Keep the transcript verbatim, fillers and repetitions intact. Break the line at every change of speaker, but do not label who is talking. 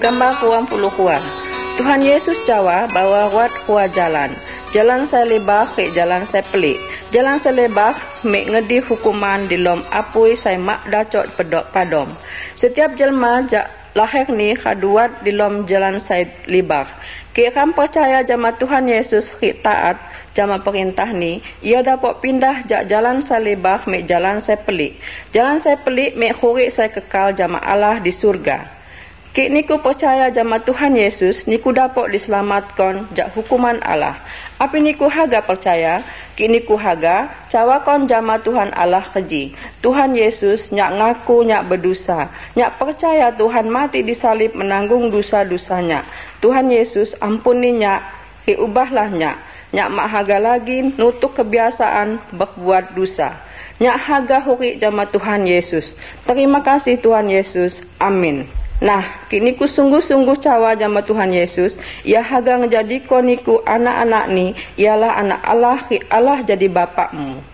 Gambar kuam puluh kuam. Tuhan Yesus cawa bawa wat hua jalan. Jalan saya lebar ke jalan saya pelik. Jalan saya lebar mek ngedi hukuman di lom apui saya mak dacot pedok padom. Setiap jelma jak lahir ni kaduat di lom jalan saya lebar. Ke kam percaya jama Tuhan Yesus ki taat jama perintah ni, ia dapat pindah jak jalan saya lebar mek jalan saya pelik. Jalan saya pelik mek hurik saya kekal jama Allah di surga. Kik niku percaya jama Tuhan Yesus, niku dapat diselamatkan jak hukuman Allah. Api niku haga percaya, kik niku haga cawakon jama Tuhan Allah keji. Tuhan Yesus nyak ngaku nyak berdosa, nyak percaya Tuhan mati disalib menanggung dosa-dosanya. Tuhan Yesus ampuni nyak, ki ubahlah nyak. Nyak mak haga lagi nutuk kebiasaan berbuat dosa. Nyak haga hurik jama Tuhan Yesus. Terima kasih Tuhan Yesus. Amin. Nah, kini ku sungguh-sungguh cawa jama Tuhan Yesus, ia haga ngejadiko niku anak-anak ni, ialah anak Allah, ki Allah jadi bapakmu.